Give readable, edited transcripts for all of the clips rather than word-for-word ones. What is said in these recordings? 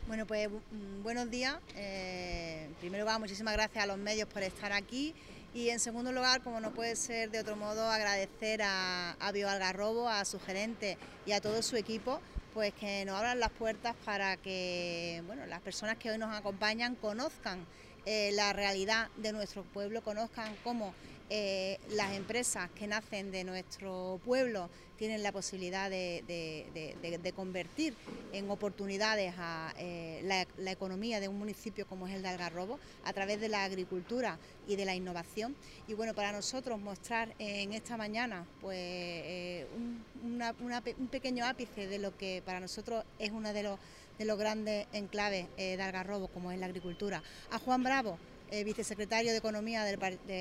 Bueno, pues buenos días. En primer lugar, muchísimas gracias a los medios por estar aquí y en segundo lugar, como no puede ser de otro modo, agradecer a Bioalgarrobo, a su gerente y a todo su equipo, pues que nos abran las puertas para que las personas que hoy nos acompañan conozcan la realidad de nuestro pueblo, conozcan cómo las empresas que nacen de nuestro pueblo tienen la posibilidad de convertir en oportunidades a la economía de un municipio como es el de Algarrobo a través de la agricultura y de la innovación. Y bueno, para nosotros mostrar en esta mañana pues un pequeño ápice de lo que para nosotros es uno de los grandes enclaves de Algarrobo, como es la agricultura. A Juan Bravo, vicesecretario de Economía del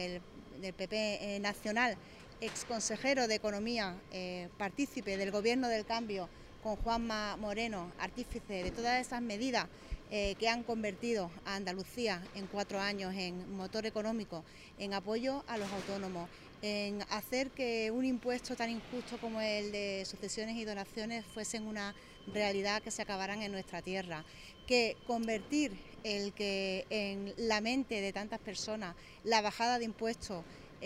PP nacional, exconsejero de Economía, partícipe del Gobierno del Cambio, con Juanma Moreno, artífice de todas esas medidas que han convertido a Andalucía en 4 años en motor económico, en apoyo a los autónomos, en hacer que un impuesto tan injusto como el de sucesiones y donaciones fuesen una realidad que se acabaran en nuestra tierra, que convertir el que en la mente de tantas personas la bajada de impuestos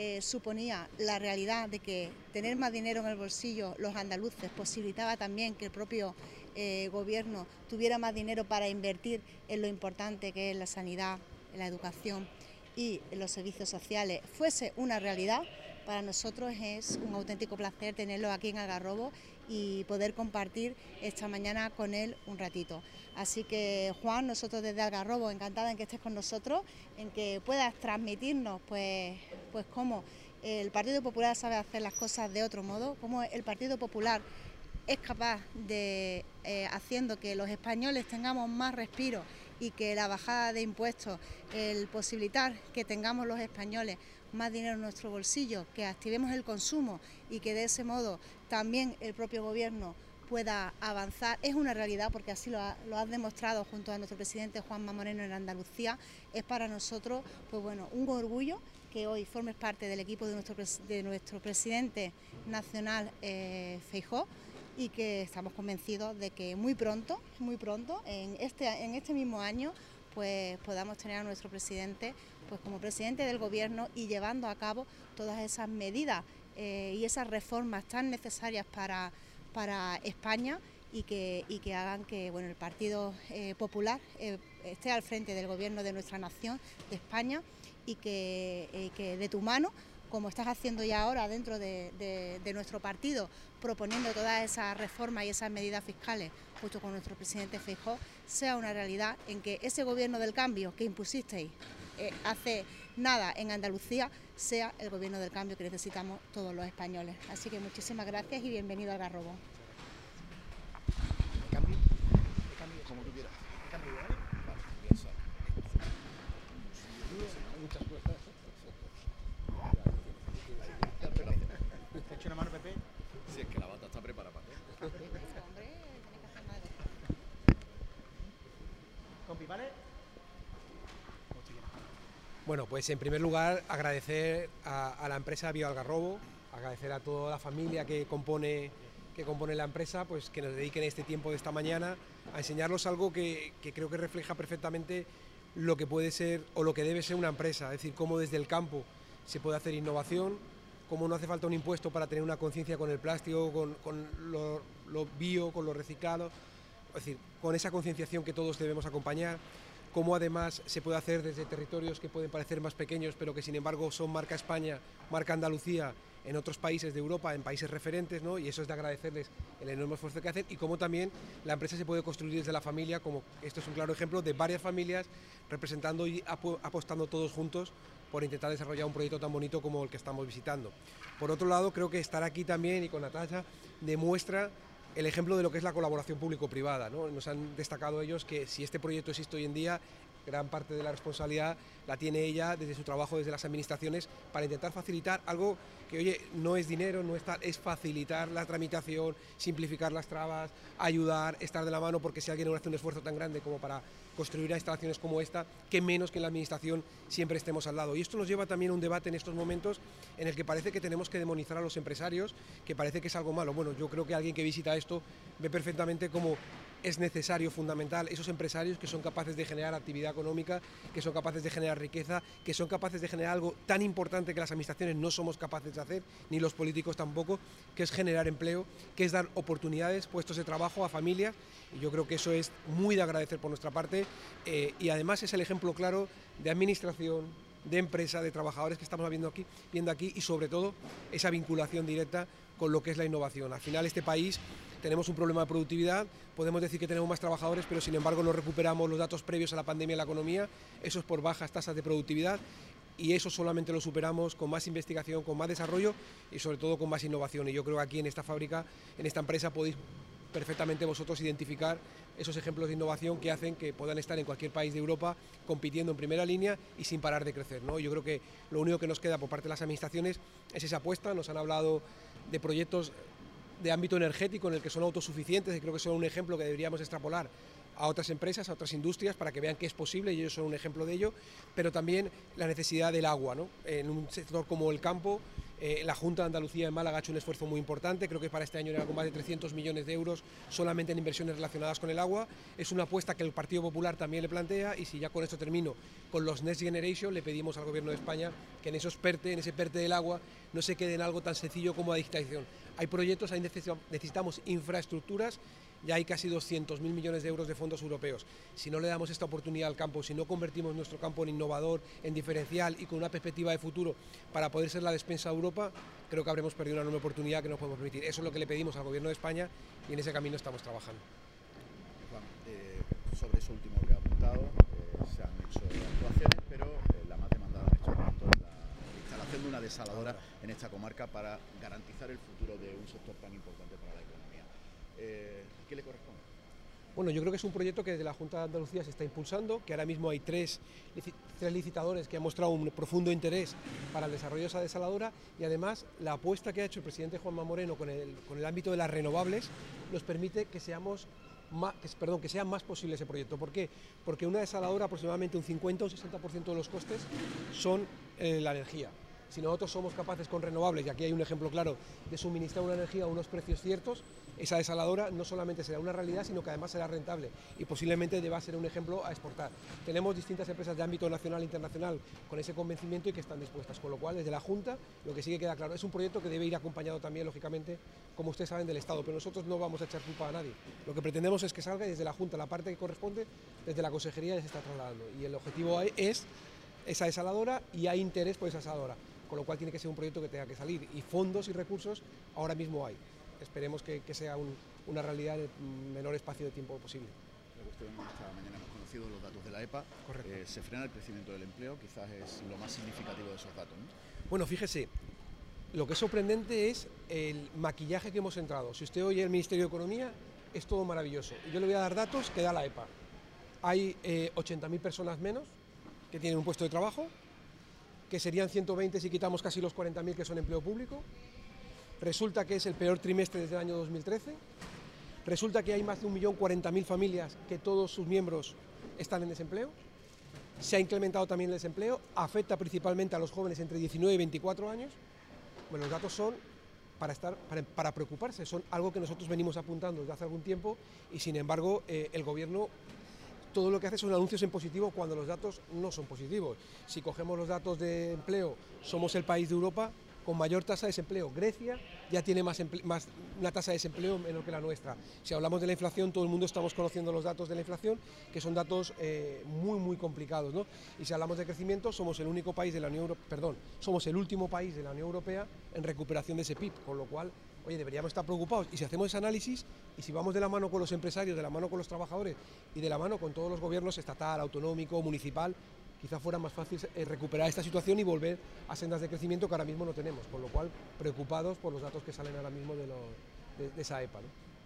suponía la realidad de que tener más dinero en el bolsillo los andaluces posibilitaba también que el propio gobierno tuviera más dinero para invertir en lo importante que es la sanidad, la educación y los servicios sociales, fuese una realidad. Para nosotros es un auténtico placer tenerlo aquí en Algarrobo y poder compartir esta mañana con él un ratito. Así que Juan, nosotros desde Algarrobo, encantada en que estés con nosotros, en que puedas transmitirnos pues cómo el Partido Popular sabe hacer las cosas de otro modo, cómo el Partido Popular es capaz de, haciendo que los españoles tengamos más respiro y que la bajada de impuestos, el posibilitar que tengamos los españoles más dinero en nuestro bolsillo, que activemos el consumo y que de ese modo también el propio gobierno pueda avanzar, es una realidad porque así lo has demostrado junto a nuestro presidente Juanma Moreno en Andalucía. Es para nosotros pues bueno, un orgullo que hoy formes parte del equipo de nuestro presidente nacional Feijóo, y que estamos convencidos de que muy pronto, en este mismo año, pues podamos tener a nuestro presidente pues como presidente del gobierno y llevando a cabo todas esas medidas y esas reformas tan necesarias para España y que hagan que el Partido Popular esté al frente del gobierno de nuestra nación, de España, y que de tu mano, como estás haciendo ya ahora dentro de nuestro partido, proponiendo todas esas reformas y esas medidas fiscales junto con nuestro presidente Feijóo, sea una realidad en que ese gobierno del cambio que impusisteis hace nada en Andalucía sea el gobierno del cambio que necesitamos todos los españoles. Así que muchísimas gracias y bienvenido a Algarrobo. ¿Cambio? Como tú quieras. ¿Cambio, vale? Vale, muchas gracias. ¿Te echo una mano, Pepe? Si es que la bata está preparada para todo. Compi, ¿vale? Bueno, pues en primer lugar agradecer a la empresa Bioalgarrobo, agradecer a toda la familia que compone la empresa, pues que nos dediquen este tiempo de esta mañana a enseñarnos algo que creo que refleja perfectamente lo que puede ser o lo que debe ser una empresa, es decir, cómo desde el campo se puede hacer innovación, cómo no hace falta un impuesto para tener una conciencia con el plástico, con lo bio, con lo reciclado, es decir, con esa concienciación que todos debemos acompañar, cómo además se puede hacer desde territorios que pueden parecer más pequeños, pero que sin embargo son marca España, marca Andalucía en otros países de Europa, en países referentes, ¿no? Y eso es de agradecerles el enorme esfuerzo que hacen, y cómo también la empresa se puede construir desde la familia, como esto es un claro ejemplo de varias familias representando y apostando todos juntos por intentar desarrollar un proyecto tan bonito como el que estamos visitando. Por otro lado, creo que estar aquí también y con Natasha demuestra el ejemplo de lo que es la colaboración público-privada, ¿no? Nos han destacado ellos que si este proyecto existe hoy en día, gran parte de la responsabilidad la tiene ella desde su trabajo, desde las administraciones, para intentar facilitar algo que, oye, no es dinero, no es facilitar la tramitación, simplificar las trabas, ayudar, estar de la mano, porque si alguien no hace un esfuerzo tan grande como para construir instalaciones como esta, que menos que en la administración siempre estemos al lado. Y esto nos lleva también a un debate en estos momentos en el que parece que tenemos que demonizar a los empresarios, que parece que es algo malo. Bueno, yo creo que alguien que visita esto ve perfectamente cómo es necesario, fundamental, esos empresarios que son capaces de generar actividad económica, que son capaces de generar riqueza, que son capaces de generar algo tan importante que las administraciones no somos capaces de hacer, ni los políticos tampoco, que es generar empleo, que es dar oportunidades, puestos de trabajo a familias, y yo creo que eso es muy de agradecer por nuestra parte, y además es el ejemplo claro de administración, de empresa, de trabajadores que estamos viendo aquí, y sobre todo esa vinculación directa con lo que es la innovación. Al final este país tenemos un problema de productividad, podemos decir que tenemos más trabajadores, pero sin embargo no recuperamos los datos previos a la pandemia en la economía, eso es por bajas tasas de productividad, y eso solamente lo superamos con más investigación, con más desarrollo y sobre todo con más innovación. Y yo creo que aquí en esta fábrica, en esta empresa, podéis perfectamente vosotros identificar esos ejemplos de innovación que hacen que puedan estar en cualquier país de Europa compitiendo en primera línea y sin parar de crecer, ¿no? Yo creo que lo único que nos queda por parte de las administraciones es esa apuesta. Nos han hablado de proyectos de ámbito energético en el que son autosuficientes, y creo que son un ejemplo que deberíamos extrapolar a otras empresas, a otras industrias, para que vean que es posible, y ellos son un ejemplo de ello, pero también la necesidad del agua, ¿no? En un sector como el campo, la Junta de Andalucía en Málaga ha hecho un esfuerzo muy importante, creo que para este año era algo más de 300 millones de euros solamente en inversiones relacionadas con el agua. Es una apuesta que el Partido Popular también le plantea, y si ya con esto termino, con los Next Generation le pedimos al Gobierno de España que en ese PERTE del agua no se quede en algo tan sencillo como la digitalización. Hay proyectos, necesitamos infraestructuras. Ya hay casi 200.000 millones de euros de fondos europeos. Si no le damos esta oportunidad al campo, si no convertimos nuestro campo en innovador, en diferencial y con una perspectiva de futuro para poder ser la despensa de Europa, creo que habremos perdido una enorme oportunidad que no podemos permitir. Eso es lo que le pedimos al Gobierno de España, y en ese camino estamos trabajando. Juan, sobre eso último que he apuntado, se han hecho actuaciones, pero la más demandada en estos momentos es la instalación de una desaladora en esta comarca para garantizar el futuro de un sector tan importante para la economía. ¿Qué le corresponde? Bueno, yo creo que es un proyecto que desde la Junta de Andalucía se está impulsando, que ahora mismo hay tres licitadores que han mostrado un profundo interés para el desarrollo de esa desaladora, y además la apuesta que ha hecho el presidente Juanma Moreno con el ámbito de las renovables nos permite que sea más posible ese proyecto. ¿Por qué? Porque una desaladora, aproximadamente un 50 o un 60% de los costes son la energía. Si nosotros somos capaces con renovables, y aquí hay un ejemplo claro, de suministrar una energía a unos precios ciertos, esa desaladora no solamente será una realidad, sino que además será rentable y posiblemente deba ser un ejemplo a exportar. Tenemos distintas empresas de ámbito nacional e internacional con ese convencimiento y que están dispuestas, con lo cual desde la Junta lo que sí que queda claro, es un proyecto que debe ir acompañado también, lógicamente, como ustedes saben, del Estado, pero nosotros no vamos a echar culpa a nadie. Lo que pretendemos es que salga, y desde la Junta la parte que corresponde, desde la Consejería ya se está trasladando, y el objetivo es esa desaladora, y hay interés por esa desaladora, con lo cual tiene que ser un proyecto que tenga que salir, y fondos y recursos ahora mismo hay. Esperemos que sea una realidad en el menor espacio de tiempo posible. Esta mañana hemos conocido los datos de la EPA. Correcto. Se frena el crecimiento del empleo, quizás es lo más significativo de esos datos, ¿no? Bueno, fíjese, lo que es sorprendente es el maquillaje que hemos entrado. Si usted oye el Ministerio de Economía, es todo maravilloso. Yo le voy a dar datos que da la EPA. Hay 80.000 personas menos que tienen un puesto de trabajo, que serían 120 si quitamos casi los 40.000 que son empleo público. Resulta que es el peor trimestre desde el año 2013. Resulta que hay más de 1.040.000 familias que todos sus miembros están en desempleo. Se ha incrementado también el desempleo, afecta principalmente a los jóvenes entre 19 y 24 años. Bueno, los datos son para preocuparse, son algo que nosotros venimos apuntando desde hace algún tiempo, y sin embargo el Gobierno todo lo que hace son anuncios en positivo cuando los datos no son positivos. Si cogemos los datos de empleo, somos el país de Europa con mayor tasa de desempleo. Grecia ya tiene una tasa de desempleo menor que la nuestra. Si hablamos de la inflación, todo el mundo estamos conociendo los datos de la inflación, que son datos muy complicados, ¿no? Y si hablamos de crecimiento, somos el único país de la Unión Europea, somos el último país de la Unión Europea en recuperación de ese PIB, con lo cual, oye, deberíamos estar preocupados. Y si hacemos ese análisis, y si vamos de la mano con los empresarios, de la mano con los trabajadores y de la mano con todos los gobiernos estatal, autonómico, municipal, quizá fuera más fácil recuperar esta situación y volver a sendas de crecimiento que ahora mismo no tenemos, con lo cual preocupados por los datos que salen ahora mismo de esa EPA, ¿no?